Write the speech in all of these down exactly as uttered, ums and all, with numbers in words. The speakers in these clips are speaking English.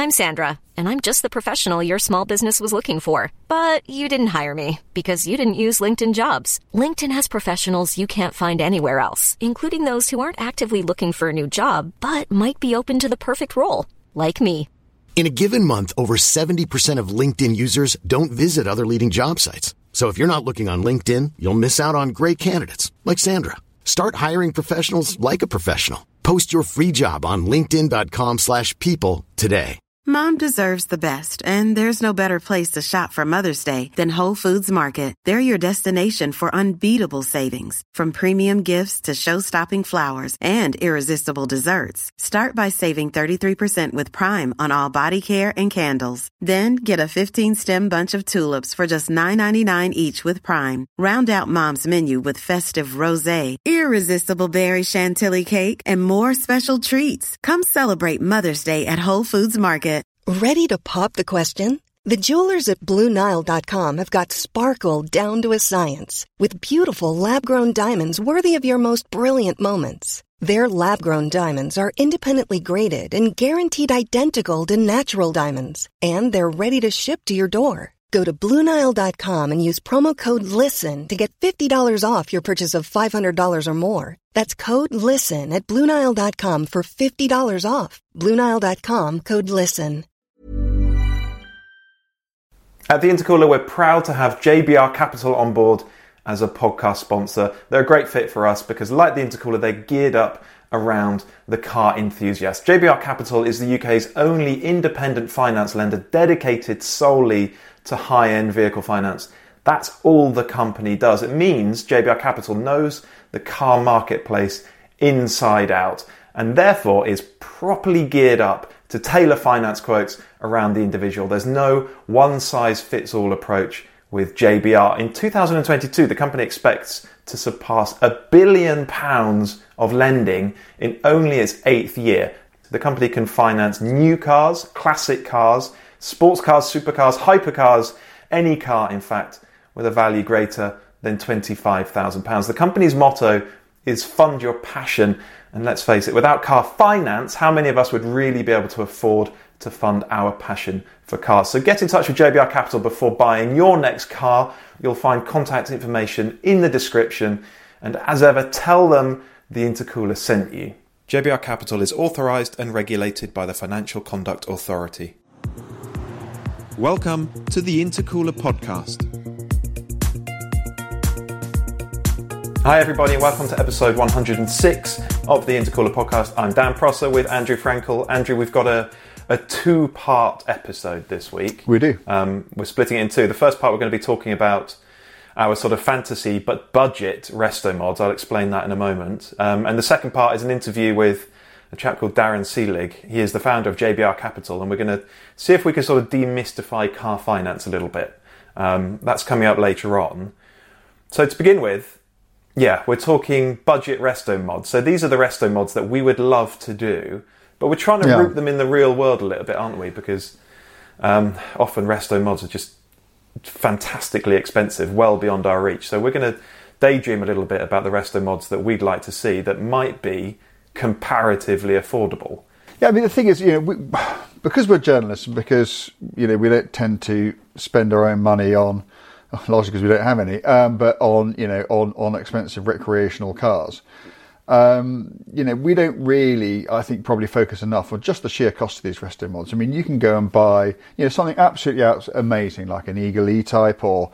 I'm Sandra, and I'm just the professional your small business was looking for. But you didn't hire me because you didn't use LinkedIn Jobs. LinkedIn has professionals you can't find anywhere else, including those who aren't actively looking for a new job, but might be open to the perfect role, like me. In a given month, over seventy percent of LinkedIn users don't visit other leading job sites. So if you're not looking on LinkedIn, you'll miss out on great candidates like Sandra. Start hiring professionals like a professional. Post your free job on linkedin.com slash people today. Mom deserves the best, and there's no better place to shop for Mother's Day than Whole Foods Market. They're your destination for unbeatable savings, from premium gifts to show-stopping flowers and irresistible desserts. Start by saving thirty-three percent with Prime on all body care and candles. Then get a fifteen-stem bunch of tulips for just nine ninety-nine each with Prime. Round out Mom's menu with festive rosé, irresistible berry chantilly cake, and more special treats. Come celebrate Mother's Day at Whole Foods Market. Ready to pop the question? The jewelers at Blue Nile dot com have got sparkle down to a science with beautiful lab-grown diamonds worthy of your most brilliant moments. Their lab-grown diamonds are independently graded and guaranteed identical to natural diamonds, and they're ready to ship to your door. Go to Blue Nile dot com and use promo code LISTEN to get fifty dollars off your purchase of five hundred dollars or more. That's code LISTEN at Blue Nile dot com for fifty dollars off. Blue Nile dot com, code LISTEN. At The Intercooler, we're proud to have J B R Capital on board as a podcast sponsor. They're a great fit for us because, like The Intercooler, they're geared up around the car enthusiast. J B R Capital is the U K's only independent finance lender dedicated solely to high-end vehicle finance. That's all the company does. It means J B R Capital knows the car marketplace inside out and therefore is properly geared up to tailor finance quotes around the individual. There's no one-size-fits-all approach with J B R. In two thousand twenty-two, the company expects to surpass a billion pounds of lending in only its eighth year. The company can finance new cars, classic cars, sports cars, supercars, hypercars, any car, in fact, with a value greater than twenty-five thousand pounds. The company's motto is fund your passion. And let's face it, without car finance, how many of us would really be able to afford to fund our passion for cars? So get in touch with J B R Capital before buying your next car. You'll find contact information in the description. And as ever, tell them the Intercooler sent you. J B R Capital is authorised and regulated by the Financial Conduct Authority. Welcome to the Intercooler podcast. Hi everybody and welcome to episode one hundred six of the Intercooler podcast. I'm Dan Prosser with Andrew Frankel. Andrew, we've got a, a two-part episode this week. We do. Um, we're splitting it in two. The first part we're going to be talking about our sort of fantasy but budget resto mods. I'll explain that in a moment. Um, and the second part is an interview with a chap called Darren Seelig. He is the founder of J B R Capital, and we're going to see if we can sort of demystify car finance a little bit. Um, that's coming up later on. So to begin with, yeah, we're talking budget resto mods. So these are the resto mods that we would love to do, but we're trying to yeah. root them in the real world a little bit, aren't we? Because um, often resto mods are just fantastically expensive, well beyond our reach. So we're going to daydream a little bit about the resto mods that we'd like to see that might be comparatively affordable. Yeah, I mean, the thing is, you know, we, because we're journalists and because, you know, we don't tend to spend our own money on, largely because we don't have any, um, but on, you know, on, on expensive recreational cars. Um, you know, we don't really, I think, probably focus enough on just the sheer cost of these resto mods. I mean, you can go and buy, you know, something absolutely out amazing like an Eagle E-Type or,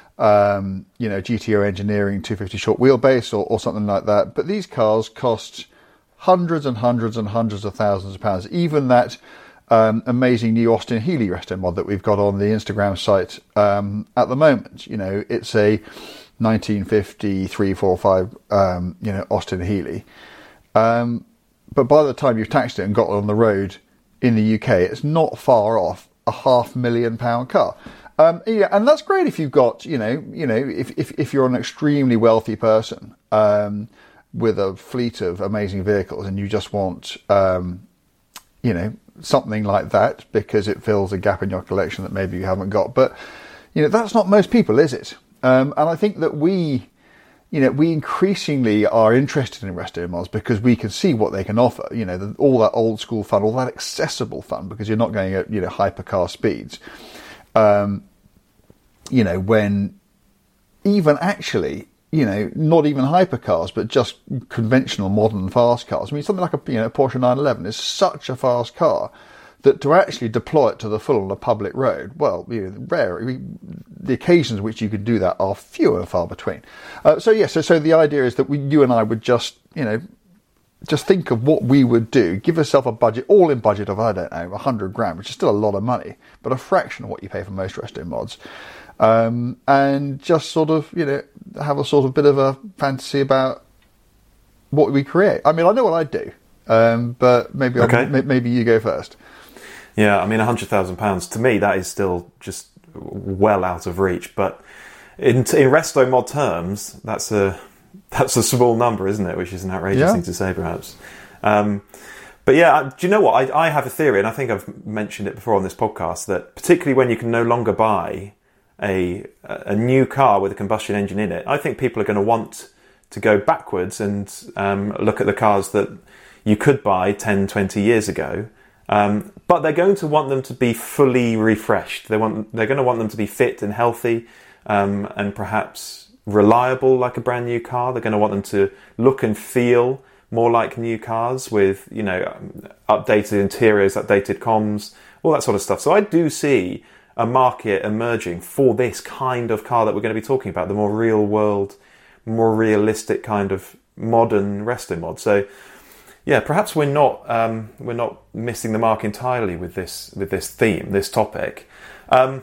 um, you know, G T O Engineering two fifty short wheelbase or, or something like that. But these cars cost hundreds and hundreds and hundreds of thousands of pounds. Even that um, amazing new Austin Healey resto mod that we've got on the Instagram site um, at the moment. You know, it's a nineteen fifty three forty-five, um, you know, Austin Healey. Um, but by the time you've taxed it and got it on the road in the U K, it's not far off a half million pound car. Um, yeah, and that's great if you've got, you know, you know, if if, if you're an extremely wealthy person um, with a fleet of amazing vehicles and you just want, um, you know, something like that because it fills a gap in your collection that maybe you haven't got. But, you know, that's not most people, is it? Um, and I think that we, you know, we increasingly are interested in resto mods because we can see what they can offer. You know, the, all that old school fun, all that accessible fun, because you're not going at, you know, hypercar speeds. Um, you know, when even actually, you know, not even hypercars, but just conventional modern fast cars. I mean, something like a, you know, Porsche nine eleven is such a fast car that to actually deploy it to the full on a public road, well, you know, rare. I mean, the occasions which you could do that are few and far between. Uh, so, yes, yeah, so, so the idea is that we, you and I would just, you know, just think of what we would do. Give yourself a budget, all in budget of, I don't know, a hundred grand, which is still a lot of money, but a fraction of what you pay for most resto mods. Um, and just sort of, you know, have a sort of bit of a fantasy about what we create. I mean, I know what I'd do, um, but maybe okay. maybe you go first. Yeah, I mean, one hundred thousand pounds, to me, that is still just well out of reach. But in, in resto mod terms, that's a that's a small number, isn't it? Which is an outrageous yeah. thing to say, perhaps. Um, but yeah, do you know what? I, I have a theory, and I think I've mentioned it before on this podcast, that particularly when you can no longer buy a a new car with a combustion engine in it, I think people are going to want to go backwards and um, look at the cars that you could buy ten, twenty years ago. Um, but they're going to want them to be fully refreshed. They want, they're going to want them to be fit and healthy, um, and perhaps reliable like a brand new car. They're going to want them to look and feel more like new cars with, you know, updated interiors, updated comms, all that sort of stuff. So I do see a market emerging for this kind of car that we're going to be talking about, the more real world, more realistic kind of modern resto mod. So yeah, perhaps we're not um, we're not missing the mark entirely with this with this theme, this topic. Um,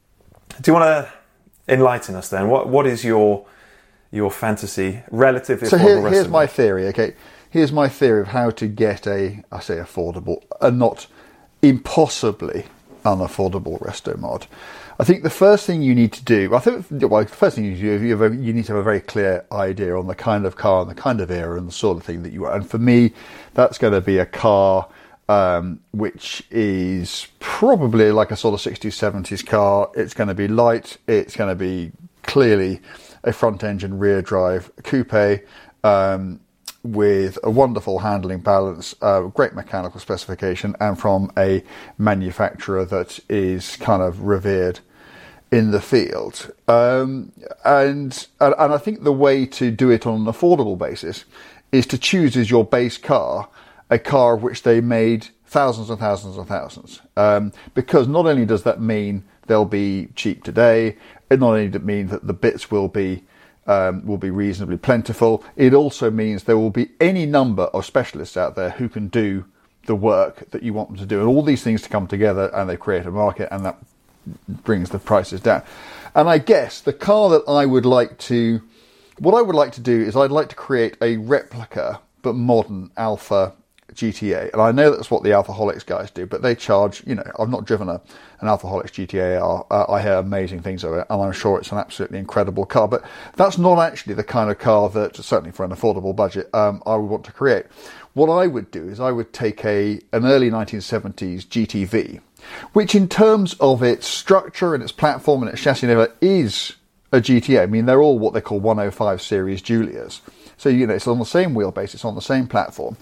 do you want to enlighten us then? What what is your your fantasy relative to so affordable here, resto here's mod? my theory. Okay, here's my theory of how to get a I say affordable, a not impossibly unaffordable resto mod. I think the first thing you need to do, I think, well, the first thing you do, you, have a, you need to have a very clear idea on the kind of car and the kind of era and the sort of thing that you want. And for me, that's going to be a car um, which is probably like a sort of sixties, seventies car. It's going to be light. It's going to be clearly a front engine, rear drive coupe, um, with a wonderful handling balance, uh, great mechanical specification, and from a manufacturer that is kind of revered in the field. Um, and, and and I think the way to do it on an affordable basis is to choose as your base car a car of which they made thousands and thousands and thousands. Um, because not only does that mean they'll be cheap today, it not only does it mean that the bits will be Um, will be reasonably plentiful. It also means there will be any number of specialists out there who can do the work that you want them to do, and all these things to come together, and they create a market, and that brings the prices down. And I guess the car that I would like to, what I would like to do is I'd like to create a replica but modern Alfa G T A, and I know that's what the Alfaholics guys do, but they charge, you know, I've not driven a an Alfaholics G T A R. Uh, I hear amazing things of it, and I'm sure it's an absolutely incredible car, but that's not actually the kind of car that, certainly for an affordable budget, um, I would want to create. What I would do is I would take a an early nineteen seventies G T V, which in terms of its structure and its platform and its chassis and everything is a G T A. I mean, they're all what they call one oh five series Giulias. So, you know, it's on the same wheelbase, it's on the same platform.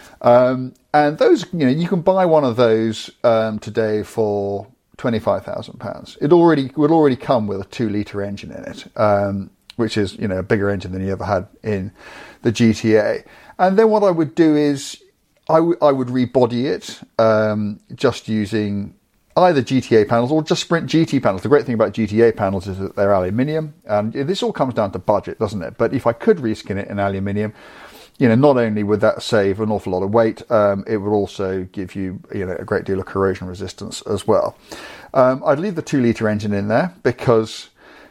Um, and those, you know, you can buy one of those um, today for twenty-five thousand pounds. It already would already come with a two litre engine in it, um, which is, you know, a bigger engine than you ever had in the G T A. And then what I would do is I, w- I would rebody it um, just using either G T A panels or just Sprint G T panels. The great thing about G T A panels is that they're aluminium, and this all comes down to budget, doesn't it? But if I could reskin it in aluminium, you know, not only would that save an awful lot of weight, um, it would also give you, you know, a great deal of corrosion resistance as well. Um, I'd leave the two litre engine in there because,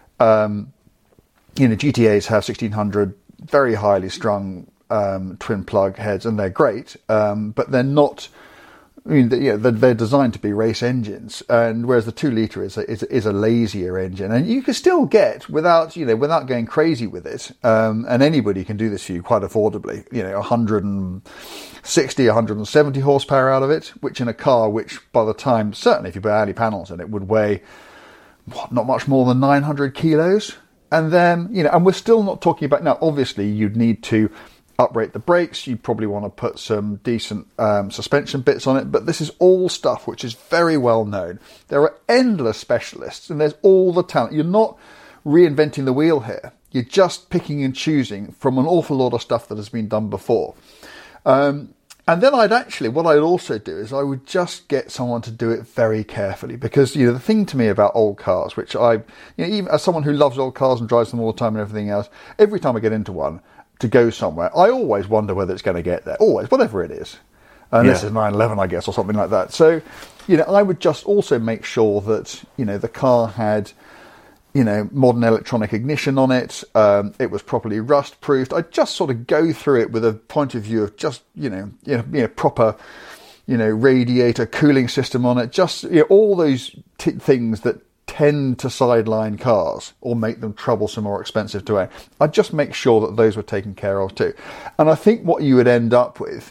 um, you know, G T As have sixteen hundred very highly strung um, twin plug heads, and they're great, um, but they're not. I mean, yeah, they're, they're designed to be race engines, and whereas the two litre is a, is, is a lazier engine, and you can still get without, you know, without going crazy with it. Um, and anybody can do this for you quite affordably. You know, one hundred sixty, one hundred seventy horsepower out of it, which in a car, which by the time, certainly if you put alley panels in it, would weigh what, not much more than nine hundred kilos. and then, you know, and we're still not talking about, now obviously you'd need to uprate the brakes, you'd probably want to put some decent um, suspension bits on it, but this is all stuff which is very well known. There are endless specialists and there's all the talent. You're not reinventing the wheel here. You're just picking and choosing from an awful lot of stuff that has been done before. Um, and then I'd actually, what I'd also do is I would just get someone to do it very carefully, because, you know, the thing to me about old cars, which I, you know, even as someone who loves old cars and drives them all the time and everything else, every time I get into one to go somewhere, I always wonder whether it's going to get there. Always, whatever it is. And yeah. This is nine eleven, I guess, or something like that. So, you know, I would just also make sure that, you know, the car had, you know, modern electronic ignition on it. Um, it was properly rust proofed. I just sort of go through it with a point of view of just, you know, you know, you know proper, you know, radiator cooling system on it. Just, you know, all those t- things that tend to sideline cars or make them troublesome or expensive to own. I'd just make sure that those were taken care of too. And I think what you would end up with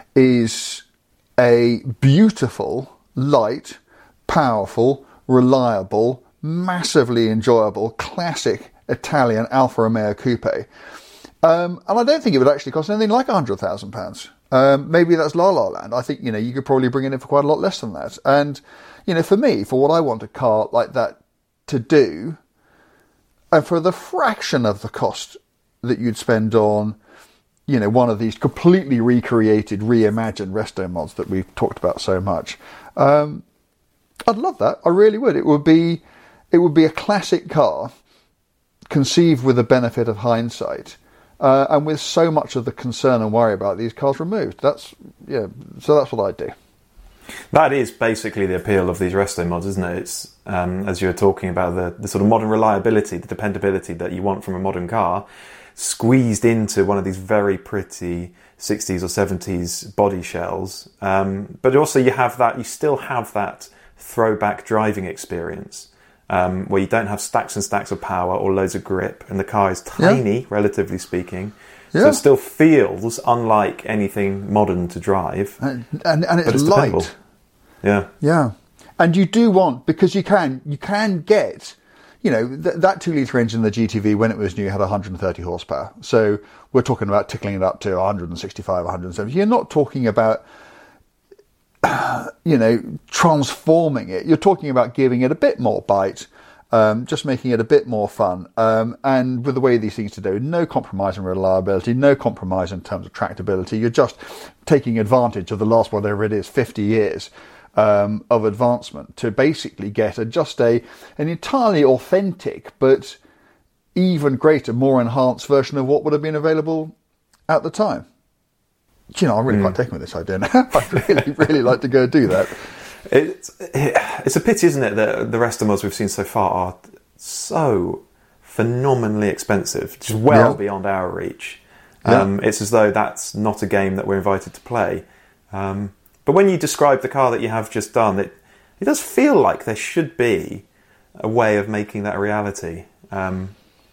is a beautiful, light, powerful, reliable, massively enjoyable, classic Italian Alfa Romeo coupe. Um, and I don't think it would actually cost anything like one hundred thousand pounds. Um, maybe that's La La Land. I think, you know, you could probably bring it in for quite a lot less than that. And, you know, for me, for what I want a car like that to do, and for the fraction of the cost that you'd spend on, you know, one of these completely recreated, reimagined resto mods that we've talked about so much, um, I'd love that. I really would. It would be, it would be a classic car, conceived with the benefit of hindsight, uh, and with so much of the concern and worry about these cars removed. That's, yeah. So that's what I'd do. That is basically the appeal of these resto mods, isn't it? It's, um, as you were talking about, the, the sort of modern reliability, the dependability that you want from a modern car, squeezed into one of these very pretty sixties or seventies body shells. Um, but also you have that, you still have that throwback driving experience, um, where you don't have stacks and stacks of power or loads of grip, and the car is tiny, yeah. relatively speaking. Yeah. So it still feels unlike anything modern to drive. And, and, and it's, it's light. Dependable. Yeah. Yeah. And you do want, because you can, you can get, you know, th- that two litre engine, the G T V, when it was new, had one hundred thirty horsepower. So we're talking about tickling it up to one hundred sixty-five, one hundred seventy. You're not talking about, you know, transforming it. You're talking about giving it a bit more bite, um, just making it a bit more fun. Um, and with the way these things to do, no compromise in reliability, no compromise in terms of tractability. You're just taking advantage of the last, whatever it is, fifty years um, of advancement to basically get a, just a an entirely authentic, but even greater, more enhanced version of what would have been available at the time. You know, I'm really mm. quite taken with this idea now. I'd really, really like to go do that. It's, it's a pity, isn't it, that the rest of mods we've seen so far are so phenomenally expensive, just well yeah. beyond our reach. Um, yeah. It's as though that's not a game that we're invited to play. Um, but when you describe the car that you have just done, it, it does feel like there should be a way of making that a reality. Um,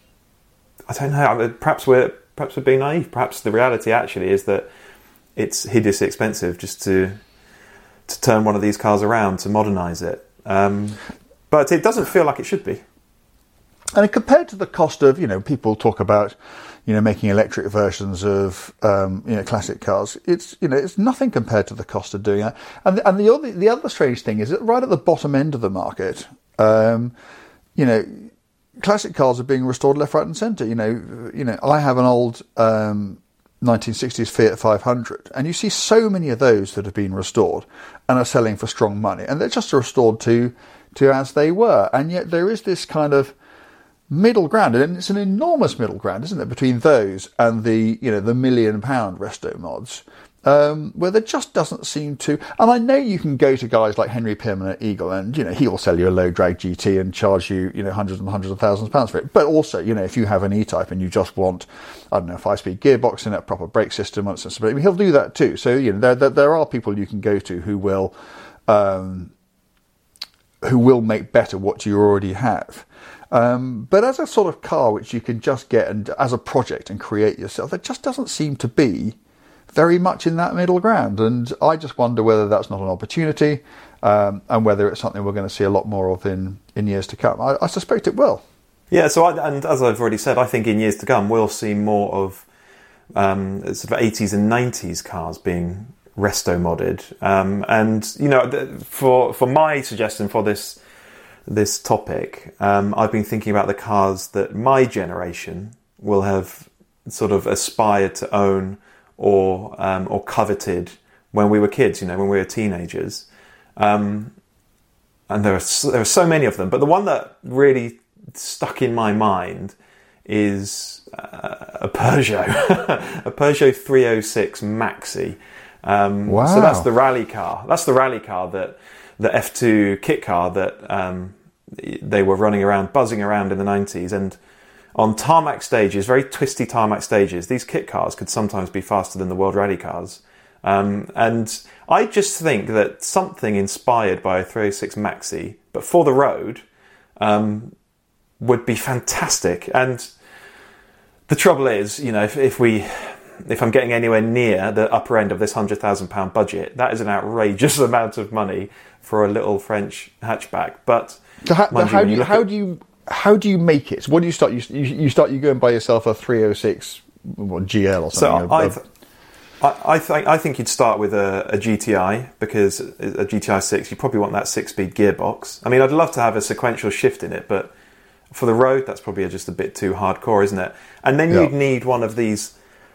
I don't know, I mean, perhaps we're perhaps we're being naive. Perhaps the reality actually is that it's hideously expensive just to to turn one of these cars around, to modernise it. Um, but it doesn't feel like it should be. And compared to the cost of, you know, people talk about, you know, making electric versions of, um, you know, classic cars. It's, you know, it's nothing compared to the cost of doing that. And the, and the other the other strange thing is that right at the bottom end of the market, um, you know, classic cars are being restored left, right, and centre. You know, you know, I have an old um, nineteen sixties Fiat five hundred, and you see so many of those that have been restored and are selling for strong money, and they're just restored to to as they were. And yet there is this kind of middle ground, and it's an enormous middle ground, isn't it, between those and the, you know, the million pound resto mods, um, where there just doesn't seem to. And I know you can go to guys like Henry Pyrman at Eagle, and, you know, he'll sell you a low drag G T and charge you, you know, hundreds and hundreds of thousands of pounds for it. But also, you know, if you have an E-Type and you just want, I don't know, a five-speed gearbox in it, a proper brake system, and some, I mean, he'll do that too. So, you know, there, there, there are people you can go to who will, um, who will make better what you already have. Um, but as a sort of car which you can just get and as a project and create yourself, there just doesn't seem to be very much in that middle ground. And I just wonder whether that's not an opportunity, um, and whether it's something we're going to see a lot more of in, in years to come. I, I suspect it will. Yeah, so I, and as I've already said, I think in years to come we'll see more of um, sort of eighties and nineties cars being resto modded. Um, and you know, for for my suggestion for this this topic, um, I've been thinking about the cars that my generation will have sort of aspired to own or um, or coveted when we were kids. You know, when we were teenagers. Um, and there are so, there are so many of them, but the one that really stuck in my mind is uh, a Peugeot, a Peugeot three oh six Maxi. Um, wow! So that's the rally car. That's the rally car that the F two kit car that um, they were running around, buzzing around in the nineties, and on tarmac stages, very twisty tarmac stages, these kit cars could sometimes be faster than the world rally cars. Um, and I just think that something inspired by a three oh six Maxi, but for the road, um, would be fantastic. And the trouble is, you know, if, if we, if I'm getting anywhere near the upper end of this one hundred thousand pound budget, that is an outrageous amount of money for a little French hatchback. But so how, you, how do you, you how at, do you, how do you make it? What do you start? You, you, you start, you go and buy yourself a three oh six what, G L or something. So I've, I, I think I think you'd start with a, a G T I, because a G T I six, you probably want that six-speed gearbox. I mean, I'd love to have a sequential shift in it, but for the road, that's probably just a bit too hardcore, isn't it? And then yeah. you'd need one of these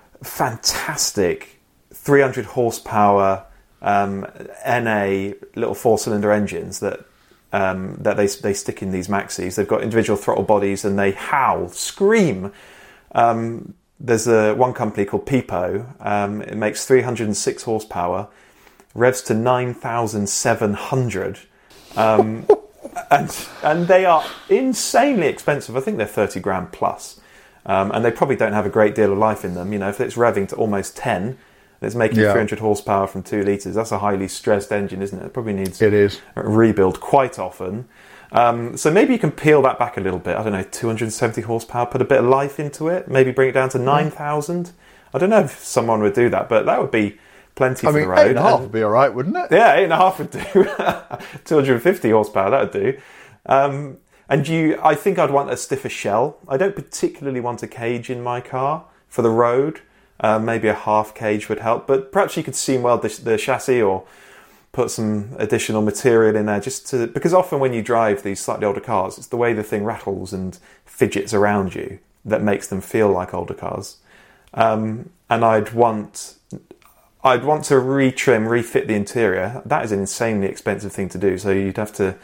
fantastic three hundred horsepower um, N A little four-cylinder engines that um, that they they stick in these Maxis. They've got individual throttle bodies and they howl, scream. Um, There's a one company called Pipo. Um, it makes three hundred six horsepower, revs to nine thousand seven hundred, um, and and they are insanely expensive. I think they're thirty grand plus, um, and they probably don't have a great deal of life in them. You know, if it's revving to almost ten, and it's making yeah. three hundred horsepower from two litres, that's a highly stressed engine, isn't it? It probably needs it is a rebuild quite often. Um, so maybe you can peel that back a little bit. I don't know, two hundred seventy horsepower, put a bit of life into it, maybe bring it down to nine thousand. I don't know if someone would do that, but that would be plenty I for mean, the road. eight and a half and, would be all right, wouldn't it? Yeah, eight and a half would do. two hundred fifty horsepower, that would do. Um, and you, I think I'd want a stiffer shell. I don't particularly want a cage in my car for the road. Uh, maybe a half cage would help, but perhaps you could seam weld the, the chassis or put some additional material in there, just to, because often when you drive these slightly older cars, it's the way the thing rattles and fidgets around you that makes them feel like older cars. Um, and I'd want, I'd want to retrim, refit the interior. That is an insanely expensive thing to do, so you'd have to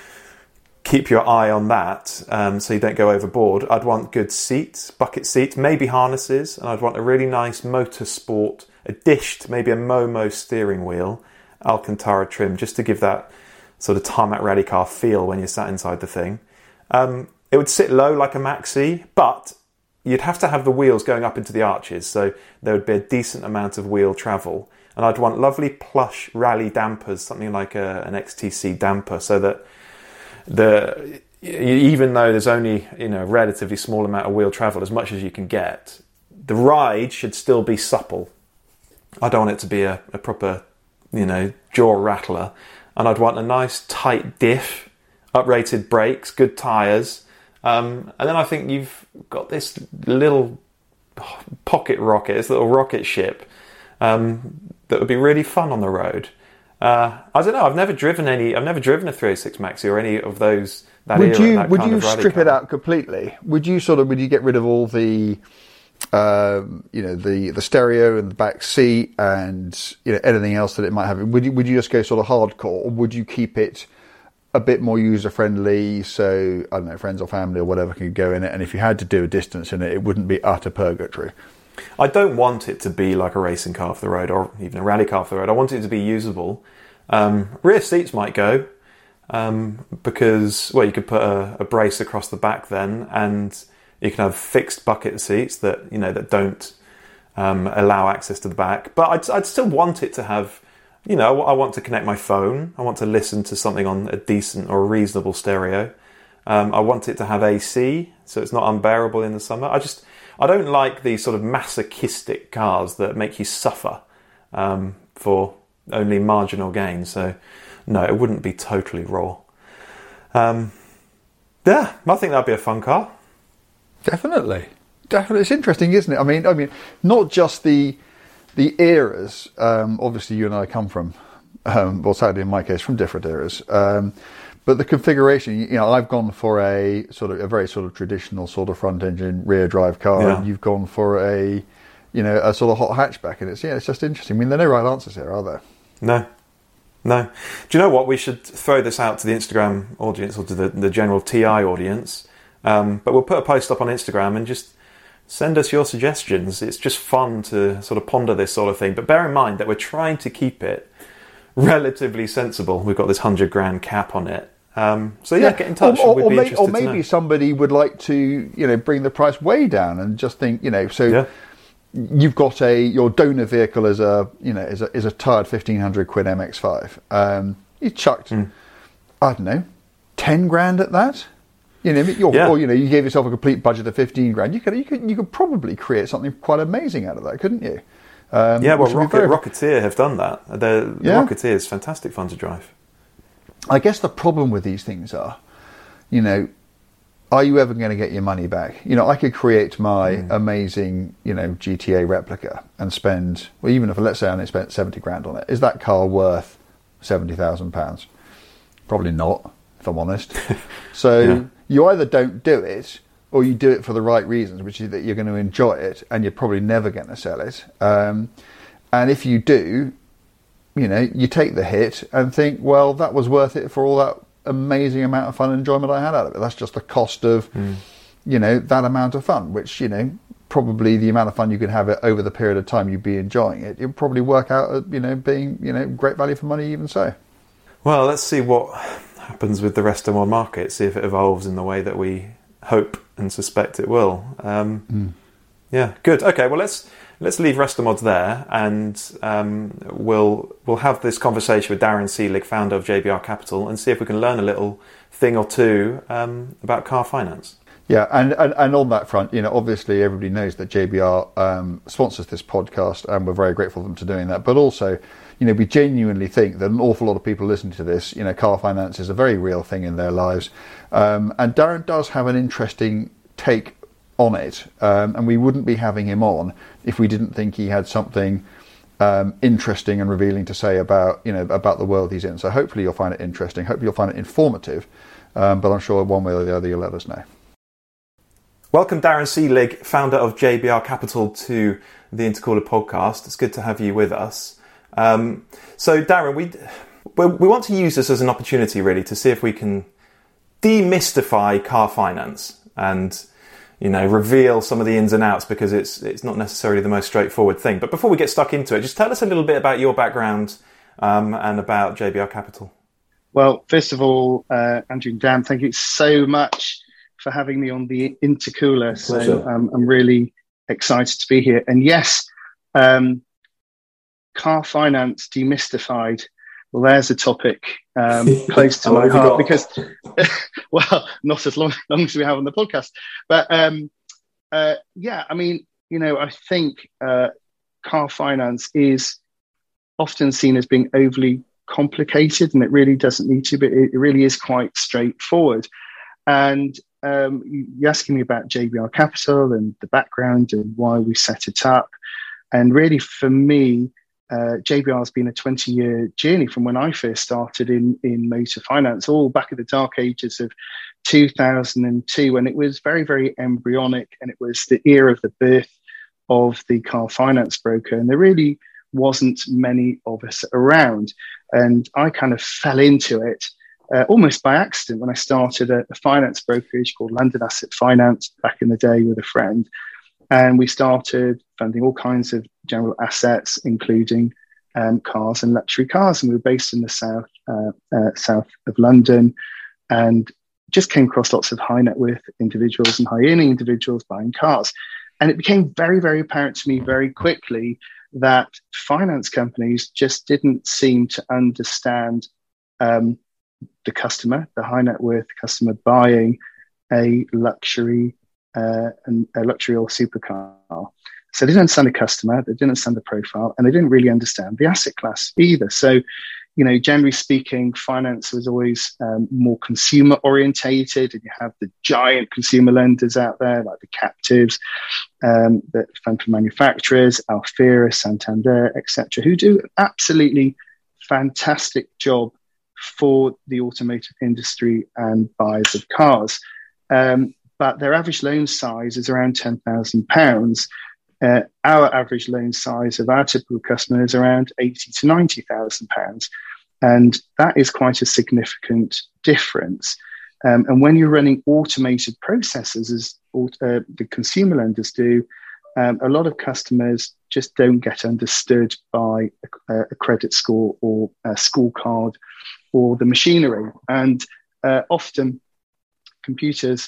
keep your eye on that, um, so you don't go overboard. I'd want good seats, bucket seats, maybe harnesses, and I'd want a really nice motorsport, a dished, maybe a Momo steering wheel, Alcantara trim, just to give that sort of tarmac rally car feel when you're sat inside the thing. Um, it would sit low like a Maxi, but you'd have to have the wheels going up into the arches, so there would be a decent amount of wheel travel. And I'd want lovely plush rally dampers, something like a, an X T C damper, so that the even though there's only, you know, a relatively small amount of wheel travel, as much as you can get, the ride should still be supple. I don't want it to be a, a proper, you know, jaw rattler. And I'd want a nice tight diff, uprated brakes, good tyres. Um, and then I think you've got this little pocket rocket, this little rocket ship, um, that would be really fun on the road. Uh, I don't know. I've never driven any. I've never driven a three oh six Maxi or any of those. That would era, you that would kind you of rally strip car. it out completely? Would you sort of would you get rid of all the, um, you know, the the stereo and the back seat and, you know, anything else that it might have? Would you would you just go sort of hardcore, or would you keep it a bit more user friendly? So I don't know, friends or family or whatever could go in it, and if you had to do a distance in it, it wouldn't be utter purgatory. I don't want it to be like a racing car off the road or even a rally car off the road. I want it to be usable. Um, rear seats might go, um, because, well, you could put a, a brace across the back then, and you can have fixed bucket seats that, you know, that don't um, allow access to the back. But I'd, I'd still want it to have, you know, I want to connect my phone. I want to listen to something on a decent or reasonable stereo. Um, I want it to have A C, so it's not unbearable in the summer. I just, I don't like these sort of masochistic cars that make you suffer um, for only marginal gain. So, no, it wouldn't be totally raw. Um, yeah, I think that'd be a fun car. Definitely, definitely. It's interesting, isn't it? I mean, I mean, not just the the eras. Um, obviously, you and I come from, um, well, sadly in my case, from different eras. Um, but the configuration, you know, I've gone for a sort of a very sort of traditional sort of front engine rear drive car, yeah. and you've gone for a, you know, a sort of hot hatchback, and it's yeah, it's just interesting. I mean, there are no right answers here, are there? No. No. Do you know what? We should throw this out to the Instagram audience or to the, the general T I audience. Um, but we'll put a post up on Instagram and just send us your suggestions. It's just fun to sort of ponder this sort of thing. But bear in mind that we're trying to keep it relatively sensible. We've got this hundred grand cap on it. Um, so yeah, yeah, get in touch. Or, or, We'd or, be may, or maybe to know. somebody would like to, you know, bring the price way down and just think, you know, so... Yeah. You've got a your donor vehicle is a you know is a is a tired fifteen hundred quid M X five. Um, you chucked mm. I don't know ten grand at that. You know, you're, yeah. or you know you gave yourself a complete budget of fifteen grand. You could you could you could probably create something quite amazing out of that, couldn't you? Um, yeah, well, Rocket, very... Rocketeer have done that. The yeah. Rocketeer is fantastic fun to drive. I guess the problem with these things are, you know. Are you ever going to get your money back? You know, I could create my mm. amazing, you know, G T A replica and spend, well, even if, let's say I only spent seventy grand on it, is that car worth seventy thousand pounds? Probably not, if I'm honest. So yeah. you either don't do it or you do it for the right reasons, which is that you're going to enjoy it and you're probably never going to sell it. Um, and if you do, you know, you take the hit and think, well, that was worth it for all that amazing amount of fun and enjoyment I had out of it. That's just the cost of, mm. you know, that amount of fun, which, you know, probably the amount of fun you could have it over the period of time you'd be enjoying it, it'd probably work out at, you know, being, you know, great value for money even so. Well, let's see what happens with the rest of our market, see if it evolves in the way that we hope and suspect it will. Um, mm. Yeah, good. Okay, well, let's let's leave Restomods there, and um, we'll we'll have this conversation with Darren Seelig, founder of J B R Capital, and see if we can learn a little thing or two um, about car finance. Yeah, and, and, and on that front, you know, obviously everybody knows that J B R um, sponsors this podcast, and we're very grateful for them for doing that. But also, you know, we genuinely think that an awful lot of people listening to this, you know, car finance is a very real thing in their lives. Um, and Darren does have an interesting take on it, um, and we wouldn't be having him on if we didn't think he had something um, interesting and revealing to say about, you know, about the world he's in. So hopefully you'll find it interesting. Hopefully you'll find it informative. Um, but I'm sure one way or the other you'll let us know. Welcome, Darren Seelig, founder of J B R Capital, to the Intercooler podcast. It's good to have you with us. Um, so, Darren, we we want to use this as an opportunity, really, to see if we can demystify car finance and, you know, reveal some of the ins and outs, because it's it's not necessarily the most straightforward thing. But before we get stuck into it, just tell us a little bit about your background um, and about J B R Capital. Well, first of all, uh, Andrew and Dan, thank you so much for having me on the Intercooler. So um, I'm really excited to be here. And yes, um, car finance demystified. Well, there's a topic um, close to my heart because, well, not as long, long as we have on the podcast. But um, uh, yeah, I mean, you know, I think uh, car finance is often seen as being overly complicated, and it really doesn't need to, but it really is quite straightforward. And um, you're asking me about J B R Capital and the background and why we set it up. And really, for me, uh, J B R has been a twenty-year journey from when I first started in, in motor finance, all back at the dark ages of two thousand two, when it was very, very embryonic, and it was the era of the birth of the car finance broker. And there really wasn't many of us around. And I kind of fell into it uh, almost by accident when I started a, a finance brokerage called London Asset Finance back in the day with a friend. And we started funding all kinds of general assets, including um, cars and luxury cars. And we were based in the south, uh, uh, south of London, and just came across lots of high net worth individuals and high earning individuals buying cars. And it became very, very apparent to me very quickly that finance companies just didn't seem to understand um, the customer, the high net worth customer buying a luxury uh, and a luxury or supercar. So they didn't understand the customer, they didn't understand the profile, and they didn't really understand the asset class either. So you know, generally speaking, finance was always um, more consumer orientated, and you have the giant consumer lenders out there like the captives, um, the fund for manufacturers, Alfera, Santander, et cetera, who do an absolutely fantastic job for the automotive industry and buyers of cars. Um, but their average loan size is around ten thousand pounds. Uh, our average loan size of our typical customer is around eighty to ninety thousand pounds. And that is quite a significant difference. Um, and when you're running automated processes, as uh, the consumer lenders do, um, a lot of customers just don't get understood by a, a credit score or a school card or the machinery. And uh, often computers,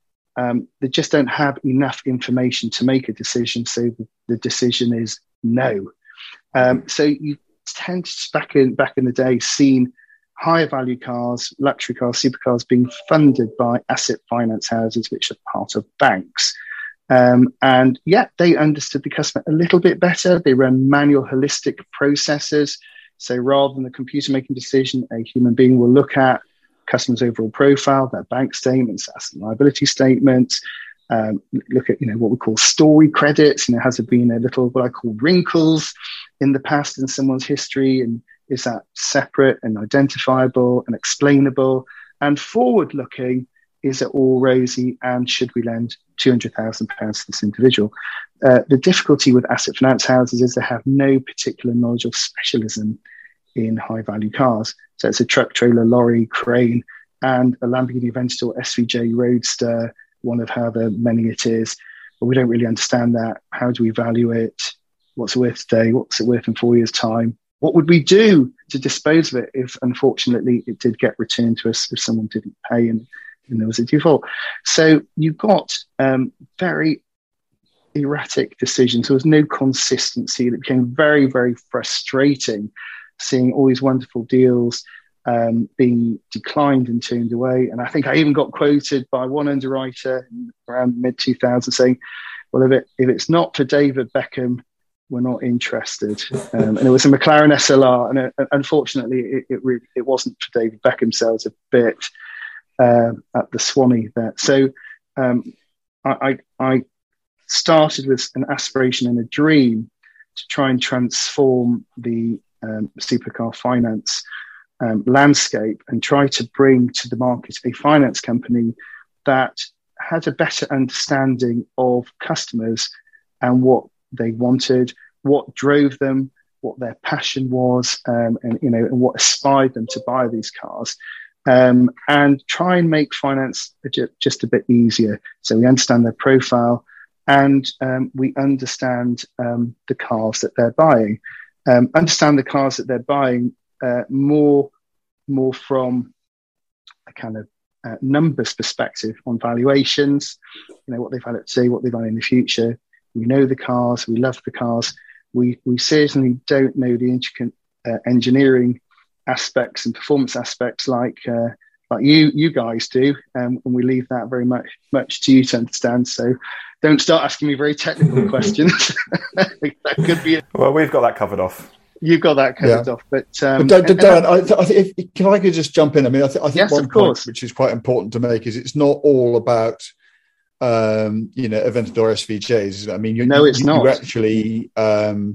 um, they just don't have enough information to make a decision. So the, the decision is no. Um, so you tend to, back in, back in the day, seen higher value cars, luxury cars, supercars being funded by asset finance houses, which are part of banks. Um, and yet they understood the customer a little bit better. They run manual holistic processes. So rather than the computer making a decision, a human being will look at customer's overall profile, their bank statements, asset and liability statements, um, look at, you know, what we call story credits. You know, has there been a little, what I call wrinkles in the past in someone's history? And is that separate and identifiable and explainable? And forward looking, is it all rosy? And should we lend two hundred thousand pounds to this individual? Uh, the difficulty with asset finance houses is they have no particular knowledge of specialism in high value cars. So it's a truck, trailer, lorry, crane, and a Lamborghini Aventador S V J Roadster, one of however many it is. But we don't really understand that. How do we value it? What's it worth today? What's it worth in four years' time? What would we do to dispose of it if, unfortunately, it did get returned to us if someone didn't pay and, and there was a default? So you've got um, very erratic decisions. There was no consistency. It became very, very frustrating seeing all these wonderful deals um, being declined and turned away. And I think I even got quoted by one underwriter around mid two thousands saying, well, if, it, if it's not for David Beckham, we're not interested. Um, and it was a McLaren S L R. And uh, unfortunately, it, it, re- it wasn't for David Beckham. So it was a bit uh, at the Swanee there. So um, I, I, I started with an aspiration and a dream to try and transform the um, supercar finance um, landscape and try to bring to the market a finance company that had a better understanding of customers and what they wanted, what drove them, what their passion was, um, and you know, and what inspired them to buy these cars, um, and try and make finance just a bit easier. So we understand their profile, and um, we understand um, the cars that they're buying. Um, understand the cars that they're buying uh, more, more from a kind of uh, numbers perspective on valuations. You know, what they've had it today, what they've done in the future. We know the cars, we love the cars. We we certainly don't know the intricate uh, engineering aspects and performance aspects like uh, like you you guys do, um, and we leave that very much much to you to understand. So don't start asking me very technical questions. That could be it. Well, we've got that covered off. You've got that covered yeah. off, but, um, but Darren, Darren, I, th- I think if, can I could just jump in? I mean, I, th- I think yes, one of course. point which is quite important to make is it's not all about um, you know, Aventador S V Js. I mean, you, no, it's you, not. You actually um,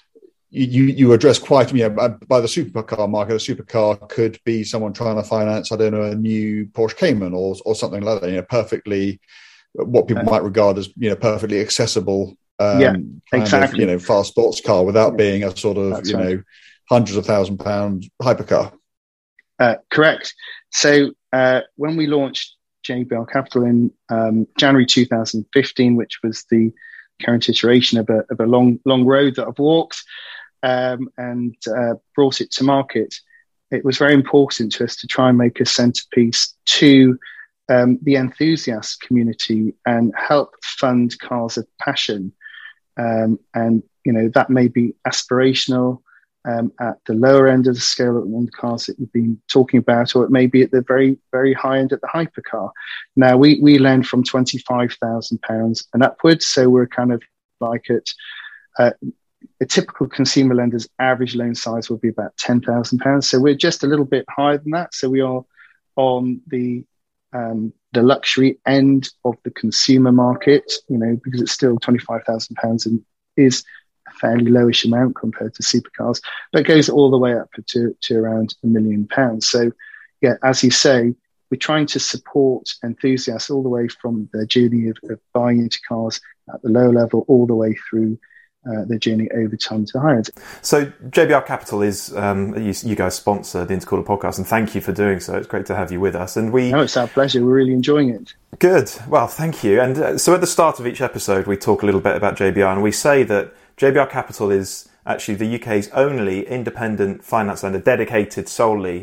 you you address quite, you know, by, by the supercar market. A supercar could be someone trying to finance, I don't know, a new Porsche Cayman or or something like that. You know, perfectly what people might regard as, you know, perfectly accessible. Um, yeah, kind exactly. of, you know, fast sports car without yeah. being a sort of, That's you right. know, hundreds of thousand pound hypercar. Uh, correct. So uh, when we launched J B R Capital in um, January two thousand fifteen, which was the current iteration of a, of a long, long road that I've walked, um, and uh, brought it to market, it was very important to us to try and make a centerpiece to um, the enthusiast community and help fund cars of passion. Um, and, you know, that may be aspirational um, at the lower end of the scale on the cars that you've been talking about, or it may be at the very, very high end at the hypercar. Now, we, we lend from twenty-five thousand pounds and upwards, so we're kind of like at uh, a typical consumer lender's average loan size will be about ten thousand pounds. So we're just a little bit higher than that. So we are on the um, the luxury end of the consumer market, you know, because it's still twenty-five thousand pounds and is a fairly lowish amount compared to supercars, but it goes all the way up to, to around a million pounds. So, yeah, as you say, we're trying to support enthusiasts all the way from their journey of, of buying into cars at the low level all the way through uh, their journey over time to higher. So J B R Capital is, um, you, you guys sponsor the Intercooler podcast, and thank you for doing so. It's great to have you with us. And we, no, it's our pleasure. We're really enjoying it. Good. Well, thank you. And uh, so at the start of each episode, we talk a little bit about J B R, and we say that J B R Capital is actually the U K's only independent finance lender dedicated solely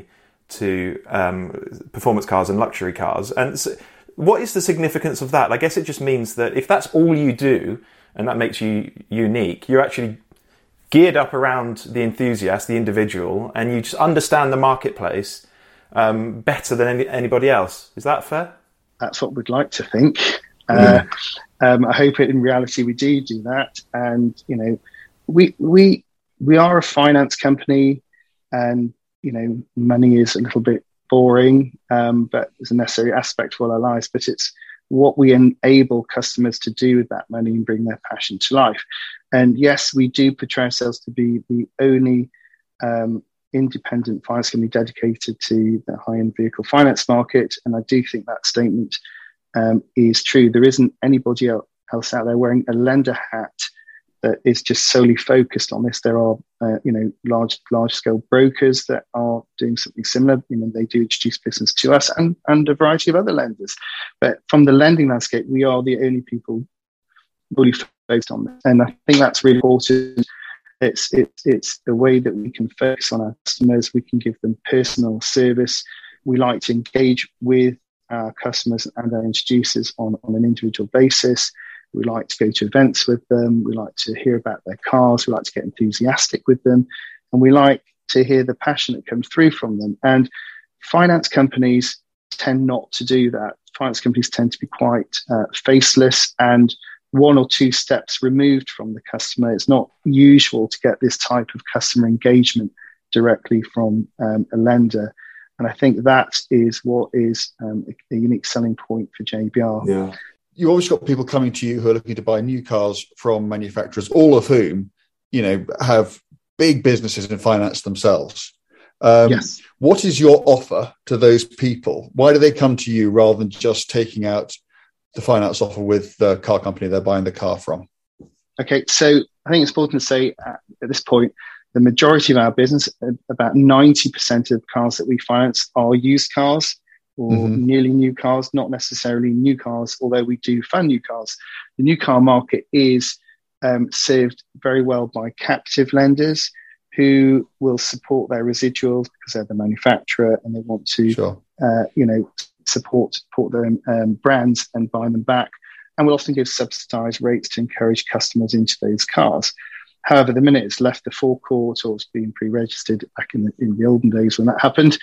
to um, performance cars and luxury cars. And so what is the significance of that? I guess it just means that if that's all you do, and that makes you unique, you're actually geared up around the enthusiast, the individual, and you just understand the marketplace um, better than any, anybody else. Is that fair? That's what we'd like to think. Uh, um, I hope it, in reality we do do that. And, you know, we we we are a finance company, and, you know, money is a little bit boring, um, but it's a necessary aspect of all our lives. But it's what we enable customers to do with that money and bring their passion to life. And yes, we do portray ourselves to be the only um, independent finance company dedicated to the high-end vehicle finance market. And I do think that statement um, is true. There isn't anybody else out there wearing a lender hat that is just solely focused on this. There are, uh, you know, large, large-scale brokers that are doing something similar. You know, they do introduce business to us and, and a variety of other lenders. But from the lending landscape, we are the only people fully focused on this. And I think that's really important. It's, it's, it's the way that we can focus on our customers. We can give them personal service. We like to engage with our customers and our introducers on, on an individual basis. We like to go to events with them. We like to hear about their cars. We like to get enthusiastic with them. And we like to hear the passion that comes through from them. And finance companies tend not to do that. Finance companies tend to be quite uh, faceless and one or two steps removed from the customer. It's not usual to get this type of customer engagement directly from um, a lender. And I think that is what is um, a, a unique selling point for J B R. Yeah. You always got people coming to you who are looking to buy new cars from manufacturers, all of whom, you know, have big businesses in finance themselves. Um, yes. What is your offer to those people? Why do they come to you rather than just taking out the finance offer with the car company they're buying the car from? Okay, so I think it's important to say at, at this point, the majority of our business, about ninety percent of cars that we finance are used cars, or mm-hmm. nearly new cars, not necessarily new cars, although we do fund new cars. The new car market is um, served very well by captive lenders who will support their residuals because they're the manufacturer and they want to, sure. uh, you know, support, support their um, brands and buy them back, and will often give subsidised rates to encourage customers into those cars. However, the minute it's left the forecourt or it's been pre-registered back in the, in the olden days when that happened,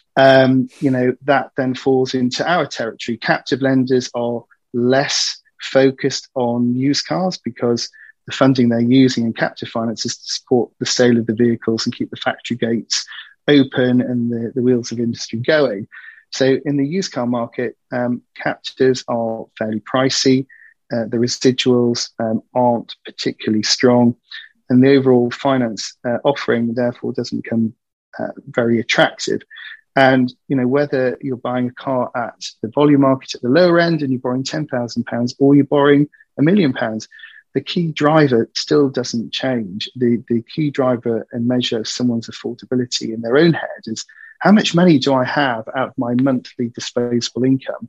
um, you know, that then falls into our territory. Captive lenders are less focused on used cars because the funding they're using in captive finance is to support the sale of the vehicles and keep the factory gates open and the, the wheels of industry going. So in the used car market, um, captives are fairly pricey. Uh, the residuals um, aren't particularly strong. And the overall finance uh, offering, therefore, doesn't become uh, very attractive. And, you know, whether you're buying a car at the volume market at the lower end and you're borrowing ten thousand pounds or you're borrowing a million pounds, the key driver still doesn't change. The, the key driver and measure of someone's affordability in their own head is how much money do I have out of my monthly disposable income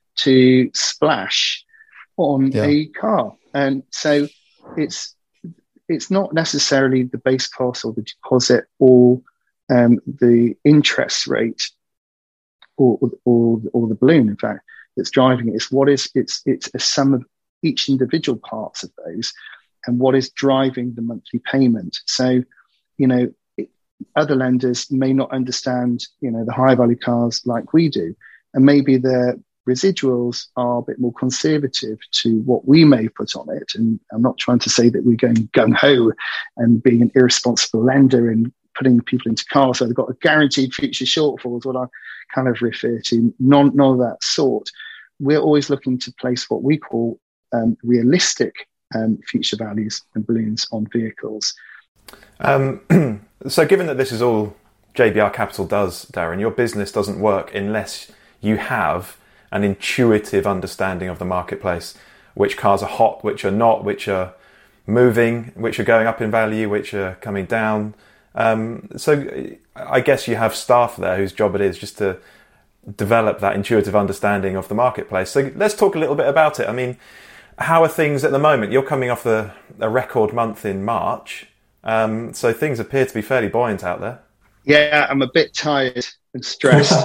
to splash on yeah. a car? And so it's it's not necessarily the base cost or the deposit or um, the interest rate or, or or the balloon, in fact, that's driving it. It's what is it's it's a sum of each individual parts of those and what is driving the monthly payment. So, you know, it, other lenders may not understand, you know, the high value cars like we do, and maybe their residuals are a bit more conservative to what we may put on it. And I'm not trying to say that we're going gung-ho and being an irresponsible lender and putting people into cars so they've got a guaranteed future shortfall is what I kind of refer to. None, none of that sort. We're always looking to place what we call um, realistic um, future values and balloons on vehicles. Um, so given that this is all J B R Capital does, Darren, your business doesn't work unless you have an intuitive understanding of the marketplace, which cars are hot, which are not, which are moving, which are going up in value, which are coming down. Um, so I guess you have staff there whose job it is just to develop that intuitive understanding of the marketplace. So let's talk a little bit about it. I mean, how are things at the moment? You're coming off the, a record month in March, um, so things appear to be fairly buoyant out there. Yeah, I'm a bit tired and stressed,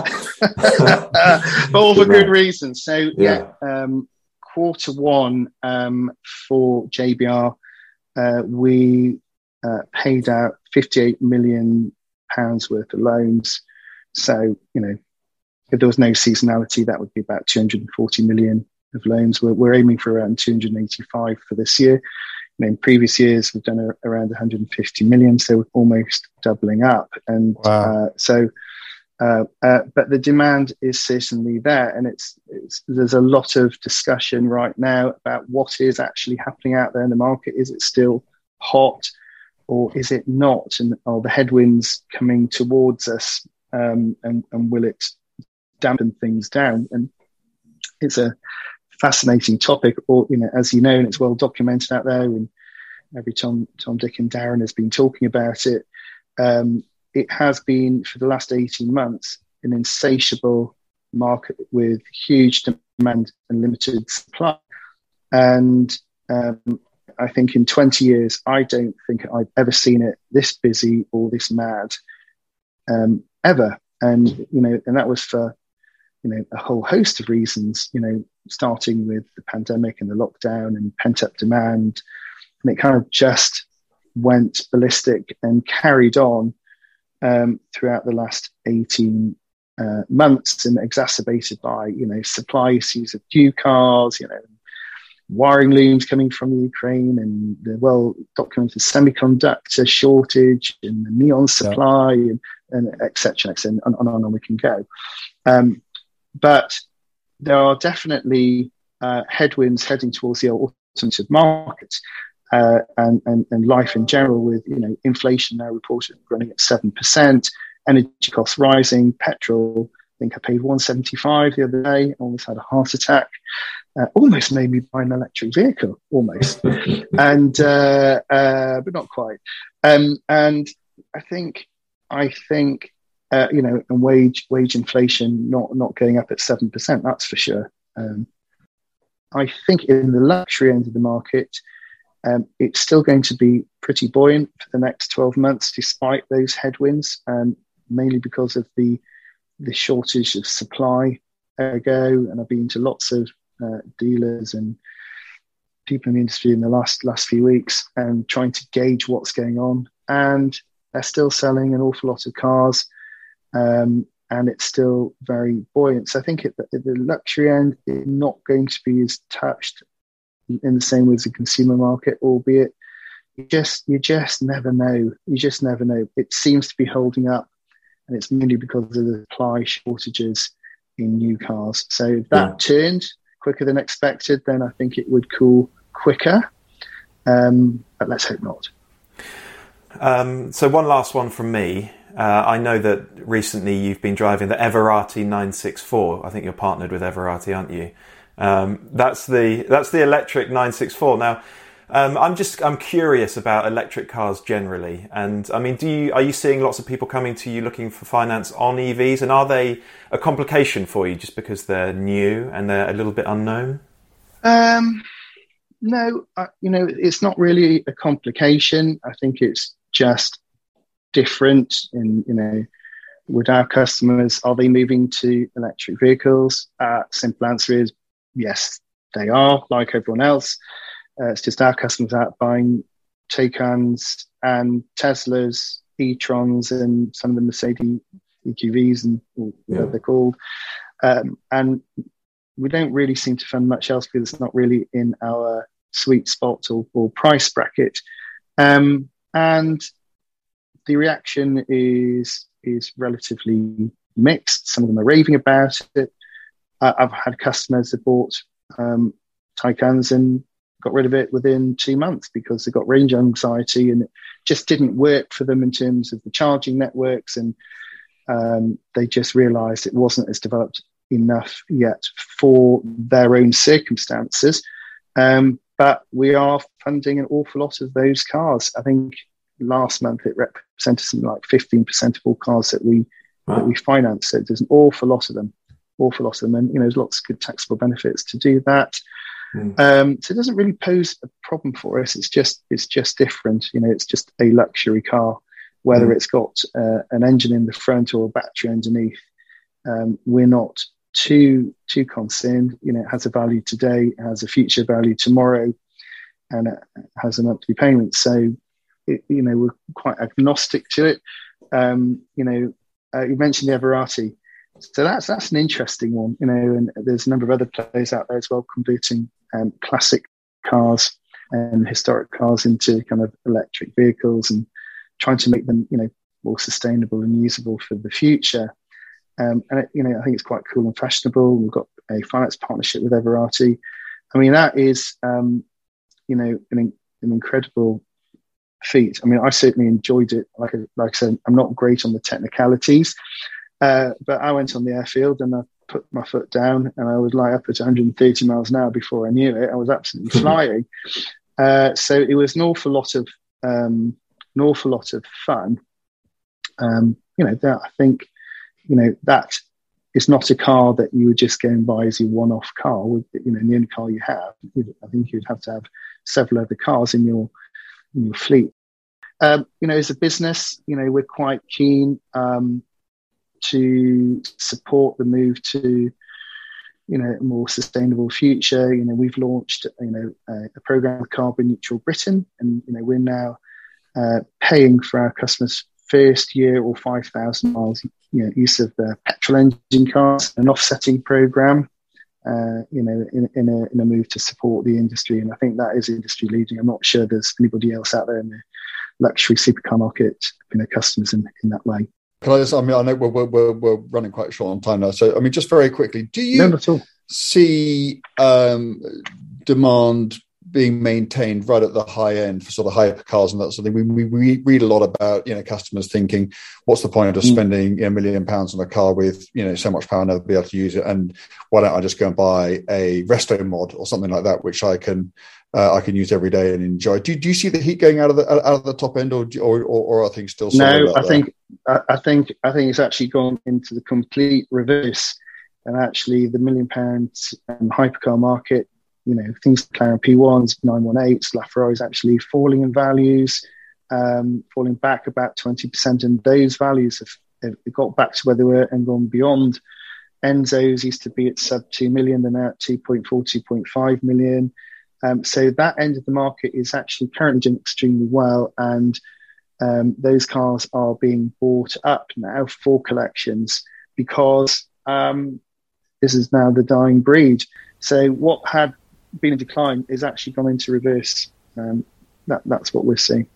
but all for good reasons. So yeah, yeah um, quarter one um, for J B R, uh, we uh, paid out fifty-eight million pounds worth of loans. So, you know, if there was no seasonality, that would be about two hundred forty million of loans. We're, we're aiming for around two hundred eighty-five for this year. And in previous years, we've done a, around one hundred fifty million, so we're almost doubling up. And wow. uh, so, uh, uh, but the demand is certainly there, and it's, it's there's a lot of discussion right now about what is actually happening out there in the market. Is it still hot, or is it not? And are the headwinds coming towards us, um, and, and will it dampen things down? And it's a fascinating topic, or, you know, as you know, and it's well documented out there, and every Tom, Tom, Dick and Darren has been talking about it. Um, it has been, for the last eighteen months, an insatiable market with huge demand and limited supply. And um, I think in twenty years, I don't think I've ever seen it this busy or this mad, um, ever. And, you know, and that was for, you know, a whole host of reasons, you know, starting with the pandemic and the lockdown and pent-up demand. And it kind of just went ballistic and carried on um, throughout the last eighteen uh, months, and exacerbated by, you know, supply issues of new cars, you know, wiring looms coming from Ukraine, and the well-documented semiconductor shortage and the neon supply, yeah. and, and et cetera, et cetera, and on and on we can go. Um, But there are definitely uh, headwinds heading towards the alternative market uh, and, and, and life in general, with, you know, inflation now reported running at seven percent, energy costs rising, petrol. I think I paid one seventy-five the other day, almost had a heart attack, uh, almost made me buy an electric vehicle, almost, and uh, uh, but not quite. Um, and I think, I think, Uh, you know, and wage wage inflation not not going up at seven percent. That's for sure. Um, I think in the luxury end of the market, um, it's still going to be pretty buoyant for the next twelve months, despite those headwinds, um, mainly because of the the shortage of supply. Ergo, and I've been to lots of uh, dealers and people in the industry in the last last few weeks, and trying to gauge what's going on. And they're still selling an awful lot of cars. Um, and it's still very buoyant. So I think at the, at the luxury end, it's not going to be as touched in the same way as the consumer market, albeit you just you just never know. You just never know. It seems to be holding up, and it's mainly because of the supply shortages in new cars. So if that yeah. turned quicker than expected, then I think it would cool quicker. Um, but let's hope not. Um, so one last one from me. Uh, I know that recently you've been driving the Everati nine sixty-four. I think you're partnered with Everati, aren't you? Um, that's the that's the electric nine sixty-four. Now, um, I'm just I'm curious about electric cars generally, and I mean, do you are you seeing lots of people coming to you looking for finance on E Vs, and are they a complication for you just because they're new and they're a little bit unknown? Um, no, I, you know, it's not really a complication. I think it's just different in, you know, with our customers, are they moving to electric vehicles? Uh, simple answer is yes, they are, like everyone else. Uh, it's just our customers out buying Taycans and Teslas, e-trons, and some of the Mercedes E Q Vs and whatever yeah. they're called. Um, and we don't really seem to fund much else because it's not really in our sweet spot or, or price bracket. Um, and the reaction is is relatively mixed. Some of them are raving about it. Uh, I've had customers that bought um, Taycans and got rid of it within two months because they got range anxiety and it just didn't work for them in terms of the charging networks, and um, they just realised it wasn't as developed enough yet for their own circumstances. Um, but we are funding an awful lot of those cars. I think last month it represented something like fifteen percent of all cars that we wow. that we finance. So there's an awful lot of them, awful lot of them, and you know there's lots of good taxable benefits to do that. Mm. Um, so it doesn't really pose a problem for us. It's just it's just different. You know, it's just a luxury car, whether mm. it's got uh, an engine in the front or a battery underneath. Um, we're not too too concerned. You know, it has a value today, it has a future value tomorrow, and it has a monthly payment. So, it, you know, we're quite agnostic to it. Um, you know, uh, you mentioned the Everati. So that's that's an interesting one, you know, and there's a number of other players out there as well converting um, classic cars and historic cars into kind of electric vehicles and trying to make them, you know, more sustainable and usable for the future. Um, and, it, you know, I think it's quite cool and fashionable. We've got a finance partnership with Everati. I mean, that is, um, you know, an, an incredible feat. I mean, I certainly enjoyed it. Like, like I said, I'm not great on the technicalities. Uh, but I went on the airfield and I put my foot down and I was like up at one hundred thirty miles an hour before I knew it. I was absolutely flying. Uh, so it was an awful lot of um, an awful lot of fun. Um, you know, that I think, you know, that is not a car that you would just go and buy as your one-off car. With, you know, the only car you have, I think you'd have to have several other cars in your in your fleet. Um, you know, as a business, you know, we're quite keen. Um, to support the move to, you know, a more sustainable future. You know, we've launched, you know, a, a program with Carbon Neutral Britain, and, you know, we're now uh, paying for our customers' first year or five thousand miles, you know, use of their petrol engine cars, an offsetting program, uh, you know, in, in, a, in a move to support the industry. And I think that is industry leading. I'm not sure there's anybody else out there in the luxury supercar market, you know, customers in, in that way. Can I just, I mean, I know we're, we're, we're running quite short on time now. So, I mean, just very quickly, do you no, not at all. see um, demand being maintained right at the high end for sort of hypercars and that sort of thing? We, we read a lot about, you know, customers thinking, what's the point of mm. spending you know, a million pounds on a car with, you know, so much power, never be able to use it? And why don't I just go and buy a resto mod or something like that, which I can Uh, I can use every day and enjoy. Do, do you see the heat going out of the out of the top end, or or, or are things still? No, I think I, I think I think it's actually gone into the complete reverse. And actually, the million pound um, hypercar market, you know, things like McLaren P ones, nine one eights, LaFerrari is actually falling in values, um, falling back about twenty percent, and those values have, have got back to where they were and gone beyond. Enzos used to be at sub two million, they're now at two point four, two point five million. Um, so that end of the market is actually currently doing extremely well, and um, those cars are being bought up now for collections because um, this is now the dying breed. So what had been a decline is actually gone into reverse. Um, that, that's what we're seeing.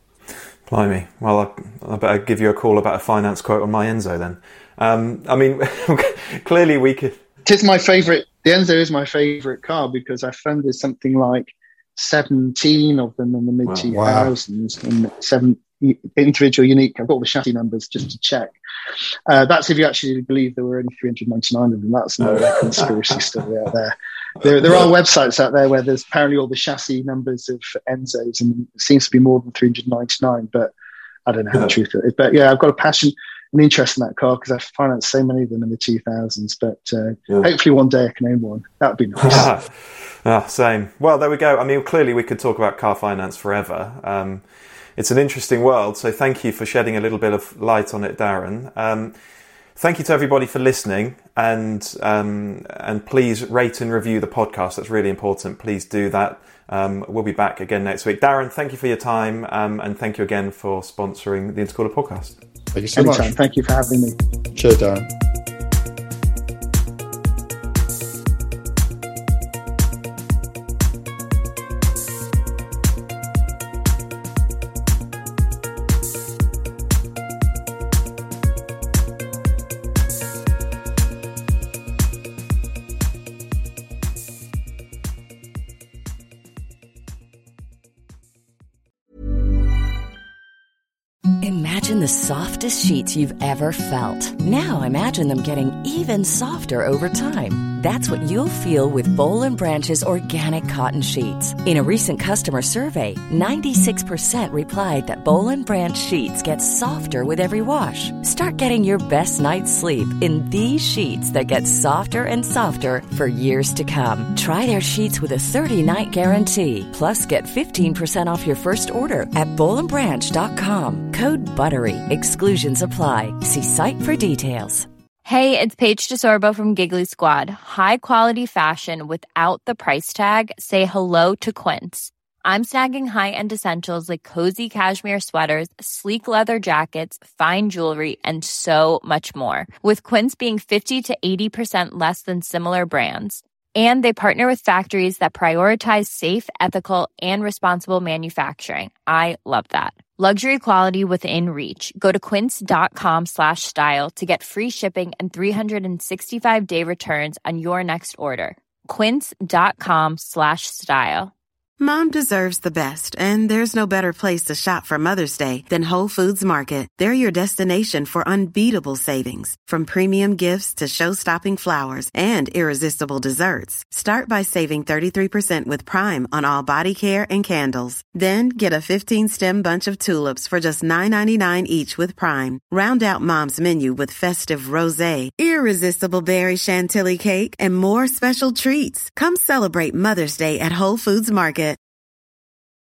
Blimey. Well, I, I better give you a call about a finance quote on my Enzo then. Um, I mean, clearly we could... It is my favourite. The Enzo is my favourite car because I funded something like seventeen of them in the mid two thousands wow. and seven individual unique. I've got all the chassis numbers just to check. Uh, that's if you actually believe there were only three hundred ninety-nine of them. That's another conspiracy story out there. There, there are websites out there where there's apparently all the chassis numbers of Enzos, and it seems to be more than three hundred ninety-nine. But I don't know how yeah. true it is. But yeah, I've got a passion. An interest in that car because I financed so many of them in the two thousands, but uh, yeah. hopefully one day I can own one. That would be nice. ah, same. Well, there we go. I mean, clearly we could talk about car finance forever. Um, it's an interesting world, so thank you for shedding a little bit of light on it, Darren. Um, thank you to everybody for listening, and um, and please rate and review the podcast. That's really important. Please do that. Um, we'll be back again next week. Darren, thank you for your time, um, and thank you again for sponsoring the Intercooler podcast. Thank you so Anytime. much. Thank you for having me. Cheers, Darren. Imagine the softest sheets you've ever felt. Now imagine them getting even softer over time. That's what you'll feel with Boll and Branch's organic cotton sheets. In a recent customer survey, ninety-six percent replied that Boll and Branch sheets get softer with every wash. Start getting your best night's sleep in these sheets that get softer and softer for years to come. Try their sheets with a thirty-night guarantee. Plus, get fifteen percent off your first order at boll and branch dot com. Code BUTTERY. Exclusions apply. See site for details. Hey, it's Paige DeSorbo from Giggly Squad. High quality fashion without the price tag. Say hello to Quince. I'm snagging high-end essentials like cozy cashmere sweaters, sleek leather jackets, fine jewelry, and so much more. With Quince being fifty to eighty percent less than similar brands. And they partner with factories that prioritize safe, ethical, and responsible manufacturing. I love that. Luxury quality within reach. Go to quince.com slash style to get free shipping and three sixty-five day returns on your next order. Quince.com slash style. Mom deserves the best, and there's no better place to shop for Mother's Day than Whole Foods Market. They're your destination for unbeatable savings, from premium gifts to show-stopping flowers and irresistible desserts. Start by saving thirty-three percent with Prime on all body care and candles. Then get a fifteen-stem bunch of tulips for just nine ninety-nine each with Prime. Round out Mom's menu with festive rosé, irresistible berry chantilly cake, and more special treats. Come celebrate Mother's Day at Whole Foods Market.